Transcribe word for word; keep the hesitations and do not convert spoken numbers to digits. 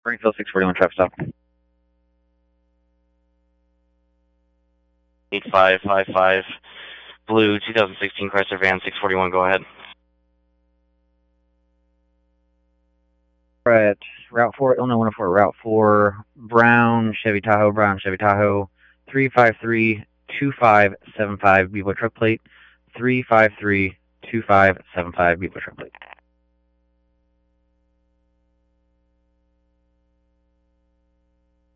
Springfield six forty-one traffic stop. eight five five five, blue two thousand sixteen Chrysler van six forty-one, go ahead. Right, Route four, Illinois one oh four, Route four, Brown, Chevy Tahoe, Brown, Chevy Tahoe, three five three two five seven five, Bevo truck plate, three five three two five seven five, Bevo truck plate.